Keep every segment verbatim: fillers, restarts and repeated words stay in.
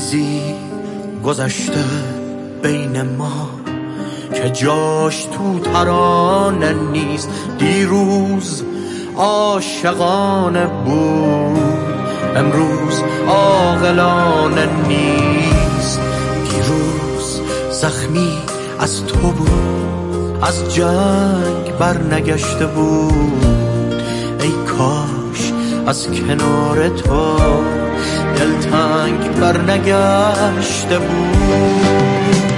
چیزی گذشته بین ما که جاش تو ترانه نیست. دیروز عاشقانه بود، امروز عاقلانه نیست. دیروز زخمی از تو بود، از جنگ بر نگشته بود. ای کاش از کنار تو دلتنگ بر نگشته بود.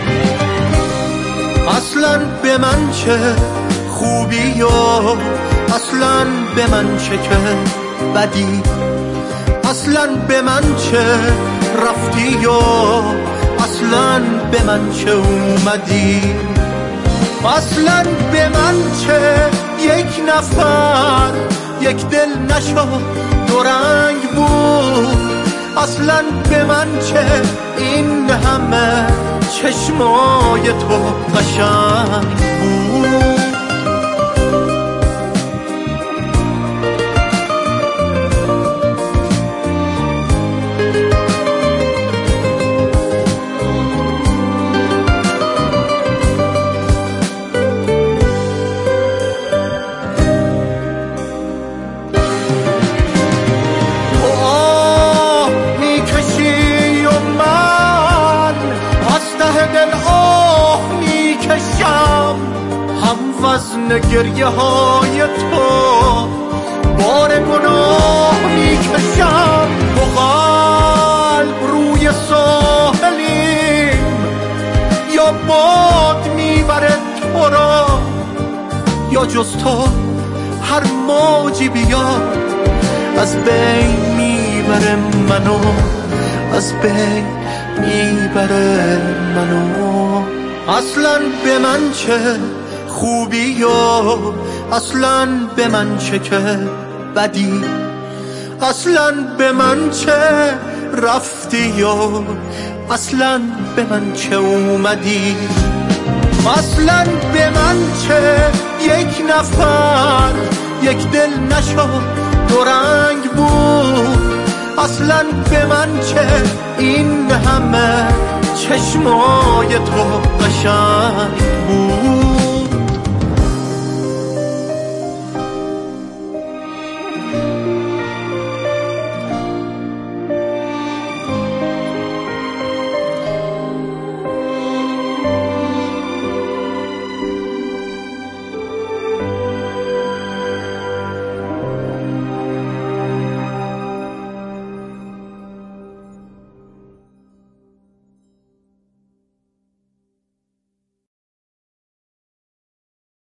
اصلاً به من چه خوبی و اصلاً به من چه که بدی، اصلاً به من چه رفتی و اصلاً به من چه اومدی. اصلاً به من چه یک نفر یک دل نشد دو رنگ بود. اصلاً به من چه این همه چشمای تو قشنگ بود. وزن گریه های تو بار گناه می کشم. تو قلب روی ساحلیم یا باد میبره تو را، یا جز تو هر موجی بیاد از بین میبره منو، از بین میبره منو. اصلاً به من چه خوبی و اصلاً به من چه که بدی، اصلاً به من چه رفتی و اصلاً به من چه اومدی. اصلاً به من چه یک نفر یک دل نشد دو رنگ بود. اصلاً به من چه این همه چشمای تو قشنگ بود.